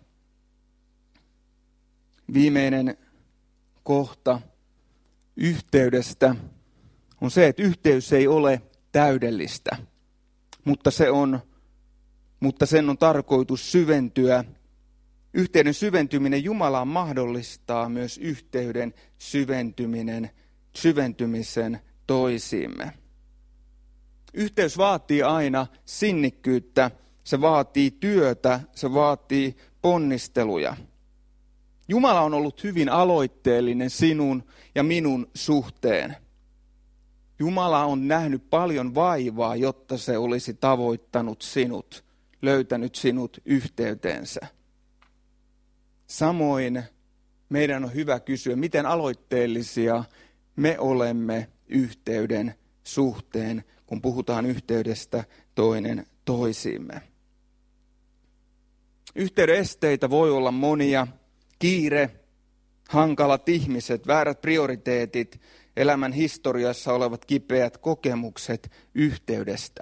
Viimeinen kohta yhteydestä on se, että yhteys ei ole täydellistä, mutta, se on, mutta sen on tarkoitus syventyä. Yhteyden syventyminen Jumalaan mahdollistaa myös yhteyden syventyminen, syventymisen toisiimme. Yhteys vaatii aina sinnikkyyttä, se vaatii työtä, se vaatii ponnisteluja. Jumala on ollut hyvin aloitteellinen sinun ja minun suhteen. Jumala on nähnyt paljon vaivaa, jotta se olisi tavoittanut sinut, löytänyt sinut yhteyteensä. Samoin meidän on hyvä kysyä, miten aloitteellisia me olemme yhteyden suhteen, kun puhutaan yhteydestä toinen toisiimme. Yhteyden esteitä voi olla monia. Kiire, hankalat ihmiset, väärät prioriteetit, elämän historiassa olevat kipeät kokemukset yhteydestä.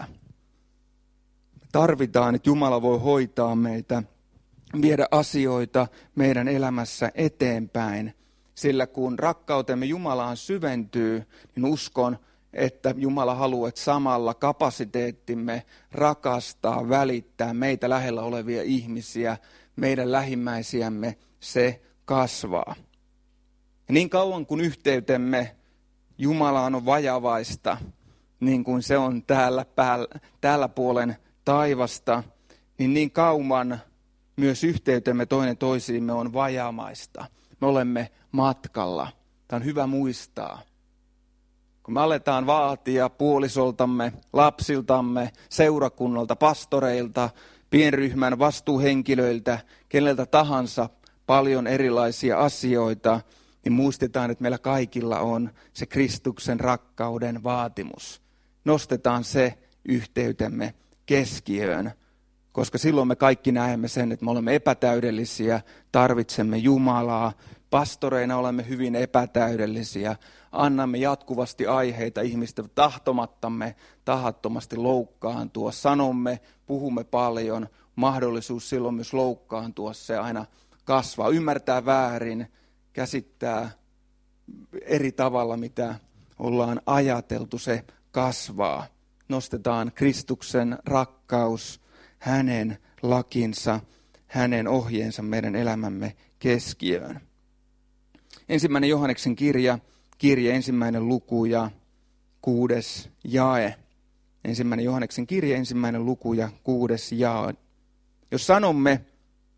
Tarvitaan, että Jumala voi hoitaa meitä, viedä asioita meidän elämässä eteenpäin. Sillä kun rakkautemme Jumalaan syventyy, niin uskon, että Jumala haluaa, että samalla kapasiteettimme rakastaa, välittää meitä lähellä olevia ihmisiä, meidän lähimmäisiämme, se kasvaa. Ja niin kauan kun yhteytemme Jumalaan on vajavaista, niin kuin se on täällä, päällä, täällä puolen taivasta, niin niin kauan myös yhteytemme toinen toisiimme on vajamaista. Me olemme matkalla. Tämä on hyvä muistaa. Kun me aletaan vaatia puolisoltamme, lapsiltamme, seurakunnalta, pastoreilta, pienryhmän vastuuhenkilöiltä, keneltä tahansa paljon erilaisia asioita, niin muistetaan, että meillä kaikilla on se Kristuksen rakkauden vaatimus. Nostetaan se yhteytemme keskiöön, koska silloin me kaikki näemme sen, että me olemme epätäydellisiä, tarvitsemme Jumalaa. Pastoreina olemme hyvin epätäydellisiä, annamme jatkuvasti aiheita ihmisten tahtomattamme, tahattomasti loukkaantua, sanomme, puhumme paljon, mahdollisuus silloin myös loukkaantua, se aina kasvaa, ymmärtää väärin, käsittää eri tavalla, mitä ollaan ajateltu, se kasvaa. Nostetaan Kristuksen rakkaus, hänen lakinsa, hänen ohjeensa meidän elämämme keskiöön. Ensimmäinen Johanneksen kirja, kirje ensimmäinen luku ja kuudes jae. Ensimmäinen Johanneksen kirja, ensimmäinen luku ja kuudes jae. Jos sanomme,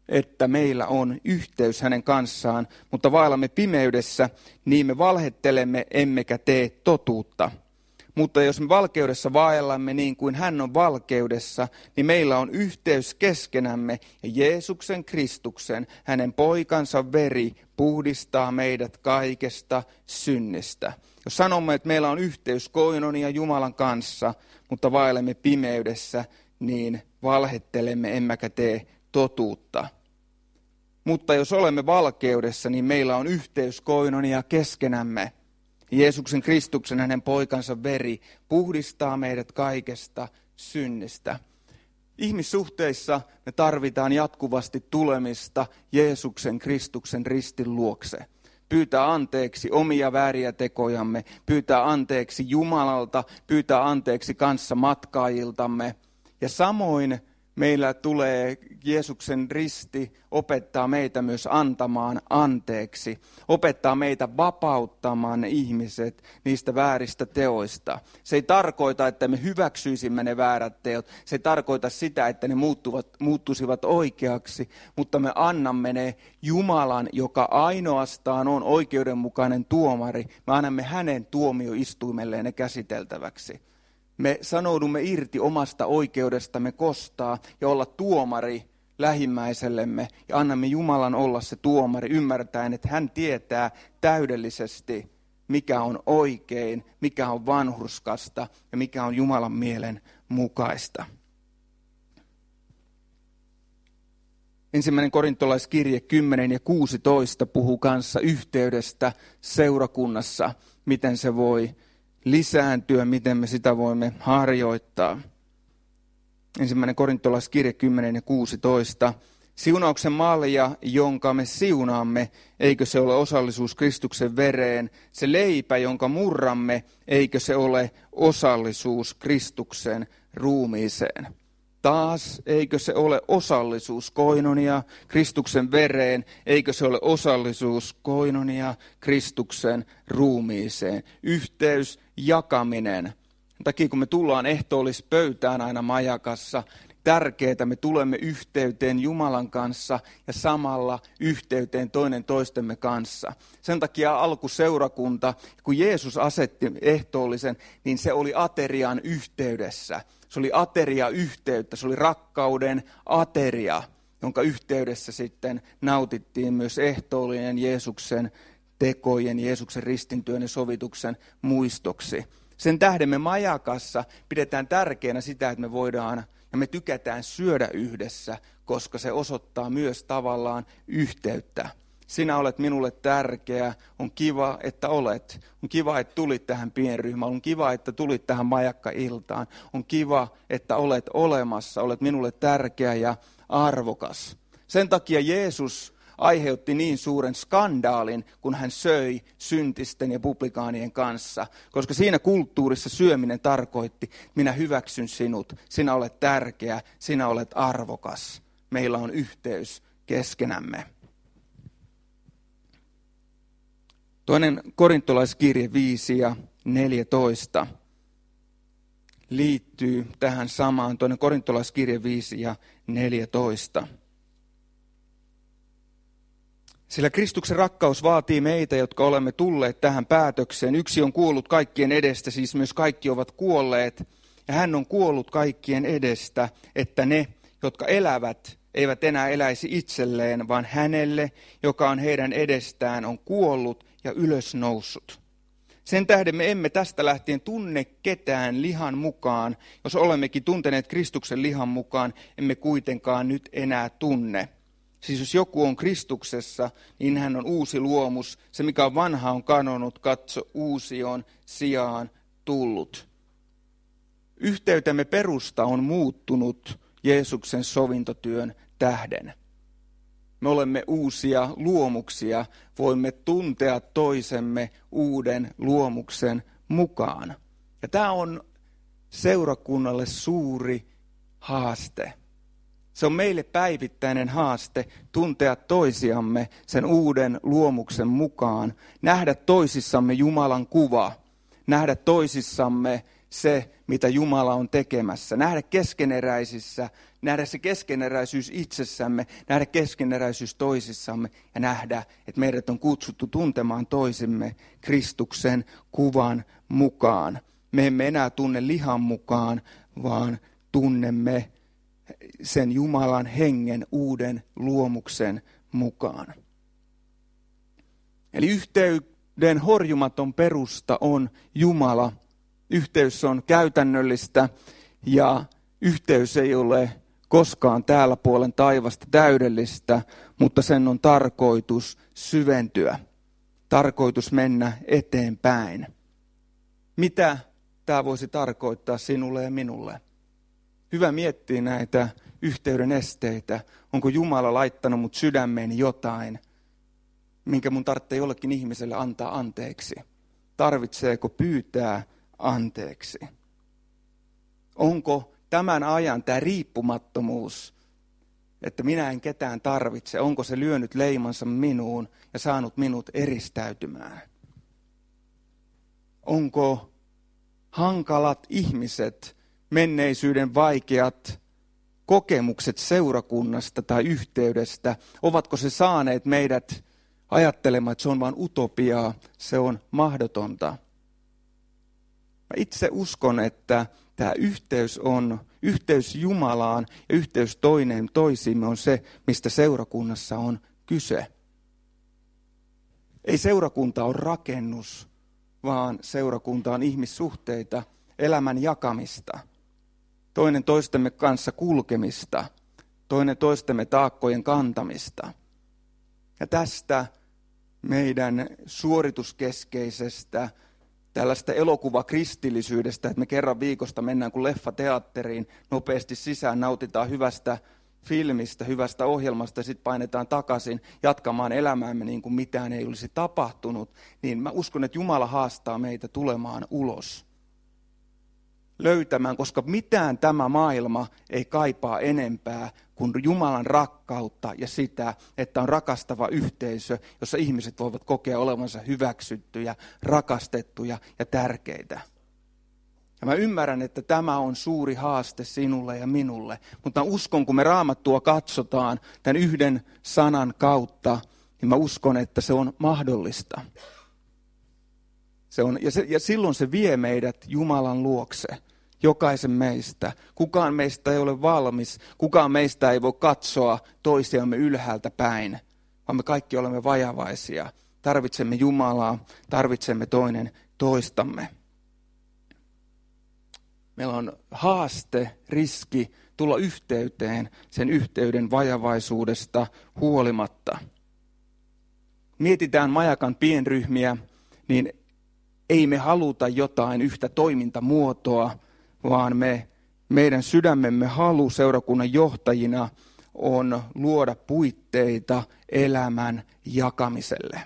että meillä on yhteys hänen kanssaan, mutta vaellamme pimeydessä, niin me valhettelemme emmekä tee totuutta. Mutta jos me valkeudessa vaellamme niin kuin hän on valkeudessa, niin meillä on yhteys keskenämme ja Jeesuksen Kristuksen, hänen poikansa veri, puhdistaa meidät kaikesta synnistä. Jos sanomme, että meillä on yhteys koinonia Jumalan kanssa, mutta vaellemme pimeydessä, niin valhettelemme emmekä tee totuutta. Mutta jos olemme valkeudessa, niin meillä on yhteys koinonia keskenämme. Jeesuksen Kristuksen, hänen poikansa veri, puhdistaa meidät kaikesta synnistä. Ihmissuhteissa me tarvitaan jatkuvasti tulemista Jeesuksen Kristuksen ristin luokse. Pyytää anteeksi omia vääriä tekojamme, pyytää anteeksi Jumalalta, pyytää anteeksi kanssa matkaajiltamme. Ja samoin meillä tulee Jeesuksen risti opettaa meitä myös antamaan anteeksi. Opettaa meitä vapauttamaan ne ihmiset niistä vääristä teoista. Se ei tarkoita, että me hyväksyisimme ne väärät teot. Se ei tarkoita sitä, että ne muuttuvat, muuttuisivat oikeaksi. Mutta me annamme ne Jumalan, joka ainoastaan on oikeudenmukainen tuomari. Me annamme hänen tuomioistuimelleen ne käsiteltäväksi. Me sanoudumme irti omasta oikeudestamme kostaa ja olla tuomari lähimmäisellemme ja annamme Jumalan olla se tuomari ymmärtäen, että hän tietää täydellisesti, mikä on oikein, mikä on vanhurskasta ja mikä on Jumalan mielen mukaista. Ensimmäinen korintolaiskirje kymmenen ja kuusitoista puhuu kanssa yhteydestä seurakunnassa, miten se voi lisääntyä, miten me sitä voimme harjoittaa. Ensimmäinen korintolaiskirje kymmenen ja kuusitoista. Siunauksen malja, jonka me siunaamme, eikö se ole osallisuus Kristuksen vereen? Se leipä, jonka murramme, eikö se ole osallisuus Kristuksen ruumiiseen? Taas, eikö se ole osallisuus koinonia Kristuksen vereen, eikö se ole osallisuus koinonia Kristuksen ruumiiseen? Yhteys, jakaminen. Takia kun me tullaan ehtoollispöytään aina majakassa, tärkeää me tulemme yhteyteen Jumalan kanssa ja samalla yhteyteen toinen toistemme kanssa. Sen takia alkuseurakunta, kun Jeesus asetti ehtoollisen, niin se oli aterian yhteydessä. Se oli ateria-yhteyttä, se oli rakkauden ateria, jonka yhteydessä sitten nautittiin myös ehtoollinen Jeesuksen tekojen, Jeesuksen ristintyön ja sovituksen muistoksi. Sen tähden me majakassa pidetään tärkeänä sitä, että me voidaan ja me tykätään syödä yhdessä, koska se osoittaa myös tavallaan yhteyttä. Sinä olet minulle tärkeä, on kiva, että olet. On kiva, että tulit tähän pienryhmään, on kiva, että tulit tähän majakka-iltaan. On kiva, että olet olemassa, olet minulle tärkeä ja arvokas. Sen takia Jeesus aiheutti niin suuren skandaalin, kun hän söi syntisten ja publikaanien kanssa. Koska siinä kulttuurissa syöminen tarkoitti, minä hyväksyn sinut, sinä olet tärkeä, sinä olet arvokas. Meillä on yhteys keskenämme. Toinen korintolaiskirje viisi ja neljätoista liittyy tähän samaan. Toinen korintolaiskirje viisi ja neljätoista. Sillä Kristuksen rakkaus vaatii meitä, jotka olemme tulleet tähän päätökseen. Yksi on kuollut kaikkien edestä, siis myös kaikki ovat kuolleet. Ja hän on kuollut kaikkien edestä, että ne, jotka elävät, eivät enää eläisi itselleen, vaan hänelle, joka on heidän edestään, on kuollut ja ylösnoussut. Sen tähden me emme tästä lähtien tunne ketään lihan mukaan. Jos olemmekin tunteneet Kristuksen lihan mukaan, emme kuitenkaan nyt enää tunne. Siis jos joku on Kristuksessa, niin hän on uusi luomus. Se, mikä on vanha, on kadonnut, katso, uusi on sijaan tullut. Yhteytemme perusta on muuttunut Jeesuksen sovintotyön tähden. Me olemme uusia luomuksia, voimme tuntea toisemme uuden luomuksen mukaan. Ja tämä on seurakunnalle suuri haaste. Se on meille päivittäinen haaste tuntea toisiamme sen uuden luomuksen mukaan, nähdä toisissamme Jumalan kuva, nähdä toisissamme se, mitä Jumala on tekemässä. Nähdä keskeneräisissä, nähdä se keskeneräisyys itsessämme, nähdä keskeneräisyys toisissamme ja nähdä, että meidät on kutsuttu tuntemaan toisimme Kristuksen kuvan mukaan. Me emme enää tunne lihan mukaan, vaan tunnemme sen Jumalan hengen uuden luomuksen mukaan. Eli yhteyden horjumaton perusta on Jumala. Yhteys on käytännöllistä ja yhteys ei ole koskaan täällä puolen taivasta täydellistä, mutta sen on tarkoitus syventyä, tarkoitus mennä eteenpäin. Mitä tämä voisi tarkoittaa sinulle ja minulle? Hyvä miettiä näitä yhteyden esteitä. Onko Jumala laittanut mut sydämeeni jotain, minkä mun tarvitsee jollekin ihmiselle antaa anteeksi? Tarvitseeko pyytää anteeksi? Onko tämän ajan tämä riippumattomuus, että minä en ketään tarvitse, onko se lyönyt leimansa minuun ja saanut minut eristäytymään? Onko hankalat ihmiset, menneisyyden vaikeat kokemukset seurakunnasta tai yhteydestä, ovatko se saaneet meidät ajattelemaan, että se on vain utopiaa, se on mahdotonta? Mä itse uskon, että tämä yhteys on, yhteys Jumalaan ja yhteys toinen toisiimme on se, mistä seurakunnassa on kyse. Ei seurakunta ole rakennus, vaan seurakunta on ihmissuhteita, elämän jakamista, toinen toistemme kanssa kulkemista, toinen toistemme taakkojen kantamista. Ja tästä meidän suorituskeskeisestä tällaista elokuvakristillisyydestä, että me kerran viikosta mennään kuin leffateatteriin nopeasti sisään, nautitaan hyvästä filmistä, hyvästä ohjelmasta ja sitten painetaan takaisin jatkamaan elämäämme niin kuin mitään ei olisi tapahtunut, niin mä uskon, että Jumala haastaa meitä tulemaan ulos. Löytämään, koska mitään tämä maailma ei kaipaa enempää kuin Jumalan rakkautta ja sitä, että on rakastava yhteisö, jossa ihmiset voivat kokea olevansa hyväksyttyjä, rakastettuja ja tärkeitä. Ja mä ymmärrän, että tämä on suuri haaste sinulle ja minulle, mutta mä uskon, kun me Raamattua katsotaan tämän yhden sanan kautta, niin mä uskon, että se on mahdollista. Se on, ja, se, ja silloin se vie meidät Jumalan luokse. Jokaisen meistä. Kukaan meistä ei ole valmis. Kukaan meistä ei voi katsoa toisiamme ylhäältä päin, vaan me kaikki olemme vajavaisia. Tarvitsemme Jumalaa, tarvitsemme toinen toistamme. Meillä on haaste, riski tulla yhteyteen sen yhteyden vajavaisuudesta huolimatta. Mietitään Majakan pienryhmiä, niin ei me haluta jotain yhtä toimintamuotoa, vaan me, meidän sydämemme halu seurakunnan johtajina on luoda puitteita elämän jakamiselle.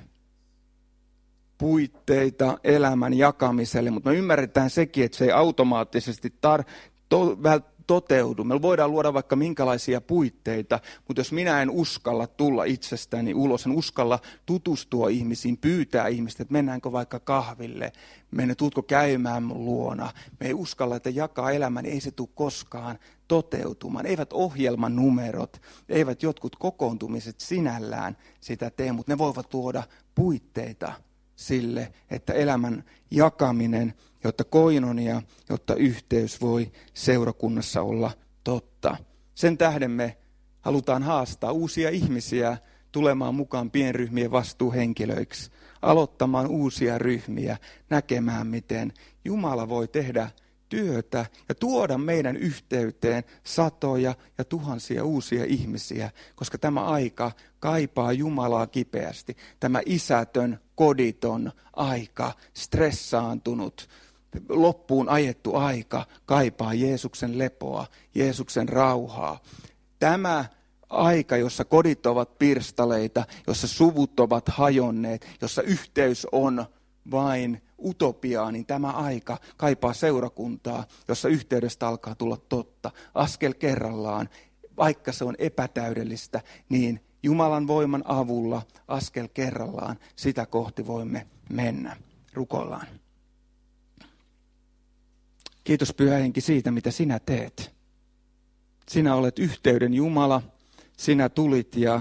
Puitteita elämän jakamiselle, mutta me ymmärretään sekin, että se ei automaattisesti tar- to- toteudu. Me voidaan luoda vaikka minkälaisia puitteita, mutta jos minä en uskalla tulla itsestäni ulos, en uskalla tutustua ihmisiin, pyytää ihmistä, että mennäänkö vaikka kahville, mennä, tuutko käymään mun luona. Me ei uskalla, että jakaa elämän, ei se tule koskaan toteutumaan. Eivät ohjelman numerot, eivät jotkut kokoontumiset sinällään sitä tee, mutta ne voivat luoda puitteita sille, että elämän jakaminen, jotta koinonia, jotta yhteys voi seurakunnassa olla totta. Sen tähden me halutaan haastaa uusia ihmisiä tulemaan mukaan pienryhmien vastuuhenkilöiksi, aloittamaan uusia ryhmiä, näkemään miten Jumala voi tehdä työtä ja tuoda meidän yhteyteen satoja ja tuhansia uusia ihmisiä, koska tämä aika kaipaa Jumalaa kipeästi. Tämä isätön, koditon aika, stressaantunut, loppuun ajettu aika kaipaa Jeesuksen lepoa, Jeesuksen rauhaa. Tämä aika, jossa kodit ovat pirstaleita, jossa suvut ovat hajonneet, jossa yhteys on vain utopiaa, niin tämä aika kaipaa seurakuntaa, jossa yhteydestä alkaa tulla totta. Askel kerrallaan, vaikka se on epätäydellistä, niin Jumalan voiman avulla askel kerrallaan sitä kohti voimme mennä. Rukoillaan. Kiitos Pyhä Henki siitä, mitä sinä teet. Sinä olet yhteyden Jumala. Sinä tulit ja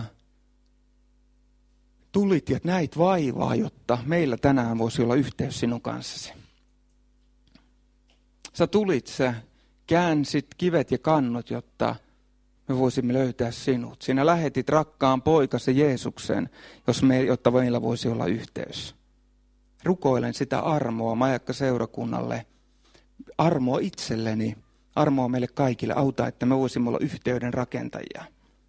tulit ja näit vaivaa, jotta meillä tänään voisi olla yhteys sinun kanssasi. Sä tulit, sä käänsit kivet ja kannot, jotta me voisimme löytää sinut. Sinä lähetit rakkaan poikasi Jeesuksen, jos me, jotta meillä voisi olla yhteys. Rukoilen sitä armoa Majakka-seurakunnalle, armoa itselleni, armoa meille kaikille. Auta, että me voisimme olla yhteyden rakentajia,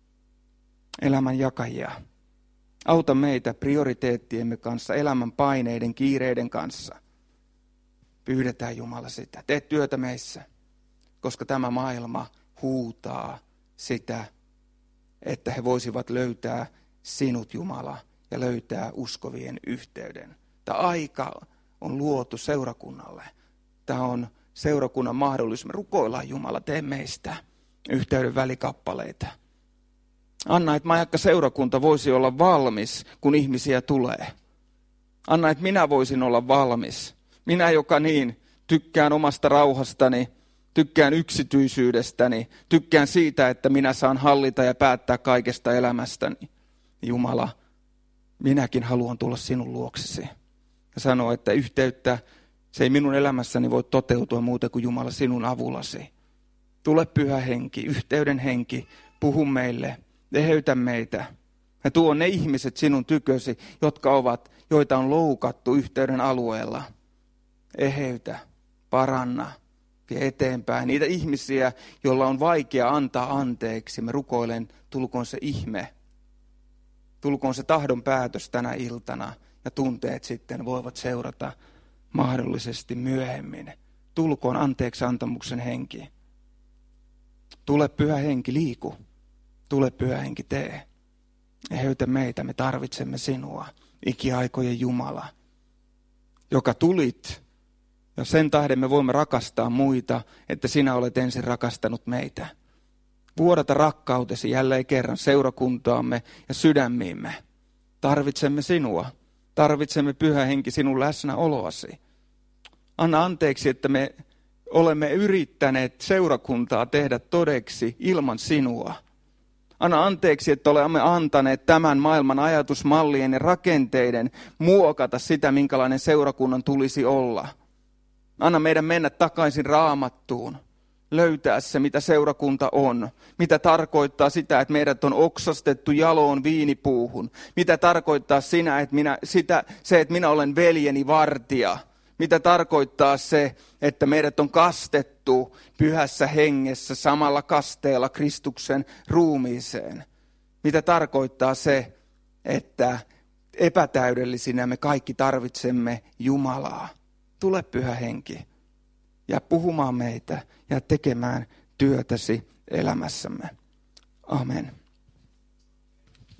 elämän jakajia. Auta meitä prioriteettiemme kanssa, elämän paineiden, kiireiden kanssa. Pyydetään Jumala sitä. Tee työtä meissä, koska tämä maailma huutaa sitä, että he voisivat löytää sinut Jumala ja löytää uskovien yhteyden. Tämä aika on luotu seurakunnalle. Tämä on seurakunnan mahdollisuus. Me rukoillaan Jumala, tee meistä yhteyden välikappaleita. Anna, että Majakka-seurakunta voisi olla valmis, kun ihmisiä tulee. Anna, että minä voisin olla valmis. Minä, joka niin tykkään omasta rauhastani, tykkään yksityisyydestäni, tykkään siitä, että minä saan hallita ja päättää kaikesta elämästäni. Jumala, minäkin haluan tulla sinun luoksesi ja sanoa, että yhteyttä se ei minun elämässäni voi toteutua muuta kuin Jumala sinun avullasi. Tule Pyhä Henki, yhteyden henki, puhu meille, eheytä meitä. Ja tuo ne ihmiset sinun tykösi, jotka ovat, joita on loukattu yhteyden alueella. Eheytä, paranna, vie eteenpäin. Niitä ihmisiä, joilla on vaikea antaa anteeksi. Mä rukoilen, tulkoon se ihme. Tulkoon se tahdon päätös tänä iltana. Ja tunteet sitten voivat seurata mahdollisesti myöhemmin. Tulkoon anteeksi antamuksen henki. Tule Pyhä Henki, liiku. Tule Pyhä Henki, tee. Eheytä meitä, me tarvitsemme sinua, ikiaikojen Jumala, joka tulit. Ja sen tähden me voimme rakastaa muita, että sinä olet ensin rakastanut meitä. Vuodata rakkautesi jälleen kerran seurakuntaamme ja sydämiimme. Tarvitsemme sinua. Tarvitsemme Pyhä Henki sinun läsnäoloasi. Anna anteeksi, että me olemme yrittäneet seurakuntaa tehdä todeksi ilman sinua. Anna anteeksi, että olemme antaneet tämän maailman ajatusmallien ja rakenteiden muokata sitä, minkälainen seurakunnan tulisi olla. Anna meidän mennä takaisin Raamattuun, löytää se, mitä seurakunta on. Mitä tarkoittaa sitä, että meidät on oksastettu jaloon viinipuuhun. Mitä tarkoittaa sinä, että minä, sitä, se, että minä olen veljeni vartija. Mitä tarkoittaa se, että meidät on kastettu pyhässä hengessä samalla kasteella Kristuksen ruumiiseen. Mitä tarkoittaa se, että epätäydellisinä me kaikki tarvitsemme Jumalaa. Tule Pyhä Henki ja puhumaan meitä ja tekemään työtäsi elämässämme. Amen.